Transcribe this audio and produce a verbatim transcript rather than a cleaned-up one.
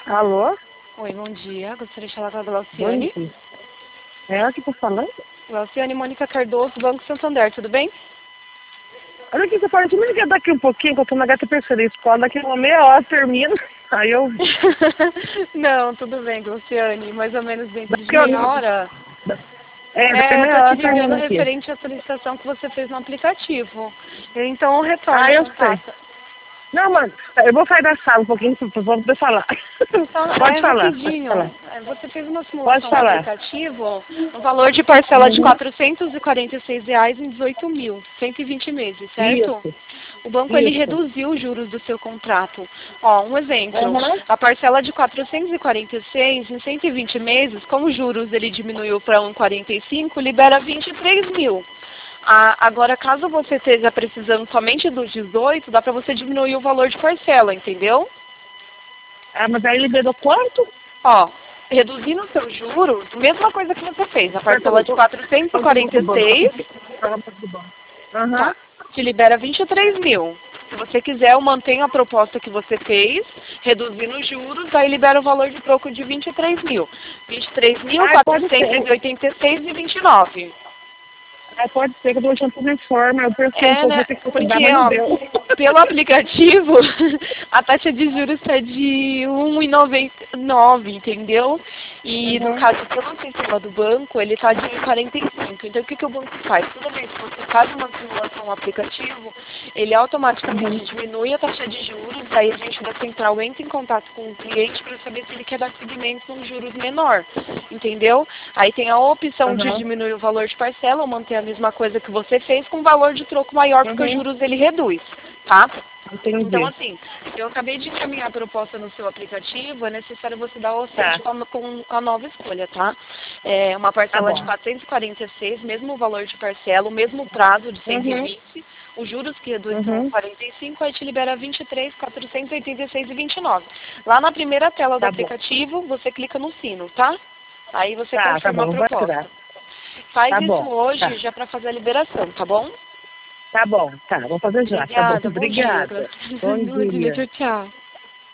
Alô? Oi, bom dia. Gostaria de falar com a Bom Glauciane. dia. É ela que tá falando? Glauciane Mônica Cardoso, Banco Santander, tudo bem? Olha aqui, você pode me ligar daqui um pouquinho, que eu tô na gata terceira escola, daqui uma meia hora termina. Aí eu... Não, tudo bem, Glauciane. Mais ou menos dentro de Daqui a... meia hora. É, daqui a É, eu meia tô te hora ligando termina aqui. referente à solicitação que você fez no aplicativo. Então, eu retorno Ah, o eu sei. contato. Não, mano, eu vou sair da sala um pouquinho pra pra poder falar. Então, é Pode falar, pode falar. rapidinho. É, Você fez uma Pode simulação no falar. aplicativo, no valor de parcela de Uhum. quatrocentos e quarenta e seis reais em dezoito mil, cento e vinte meses, certo? Isso, O banco ele isso. reduziu os juros do seu contrato. Ó, um exemplo, Uhum. a parcela de quatrocentos e quarenta e seis em cento e vinte meses, como os juros ele diminuiu para um vírgula quarenta e cinco, libera vinte e três mil. Ah, agora, caso você esteja precisando somente dos dezoito, dá para você diminuir o valor de parcela, entendeu? Ah, mas aí liberou quanto? Ó, reduzindo os seus juros, mesma coisa que você fez, a parcela de quatrocentos e Quanto quarenta do e banco? seis, Quanto do banco? Aham. tá, te libera vinte e três mil. Se você quiser, eu mantenho a proposta que você fez, reduzindo os juros, aí libera o valor de troco de vinte e três mil. vinte e três mil, Ah, pode quatrocentos e ser. oitenta e seis e vinte e nove. Ah, pode ser que eu tô achando por reforma. Eu pensei um É, pouco, né? vou ter que cuidar, Porque, mas não ó, deu. pelo aplicativo, a taxa de juros está de um vírgula noventa e nove, entendeu? E no Uhum. caso, pelo sistema do banco, ele está de um vírgula quarenta e cinco. Então, o que, que o banco faz? Toda vez que você faz uma simulação no aplicativo, ele automaticamente Uhum. diminui a taxa de juros, aí a gente da central entra em contato com o cliente para saber se ele quer dar seguimento num juros menor, entendeu? Aí tem a opção de Uhum. diminuir o valor de parcela ou manter a mesma coisa que você fez com valor de troco maior, porque os Uhum. juros ele reduz, tá? Então, Entendi. assim, eu acabei de encaminhar a proposta no seu aplicativo, é necessário você dar o aceite Tá. com a, com a nova escolha, tá? É uma Tá parcela de bom. quatrocentos e quarenta e seis, mesmo valor de parcela, o mesmo prazo de cento e Uhum. vinte, os juros que reduz para Uhum. quarenta e cinco, aí te libera vinte e três, quatrocentos e oitenta e seis e vinte e nove. Lá na primeira tela do Tá bom. aplicativo, você clica no sino, tá? Aí você Tá, tá confirma a bom. Vou tirar. proposta. Faz Tá isso bom. hoje Tá. já para fazer a liberação, tá bom? Tá bom. Tá, vou fazer já. Tá bom. Obrigada, bom dia. Obrigada. Bom Bom dia, dia. tchau, tchau.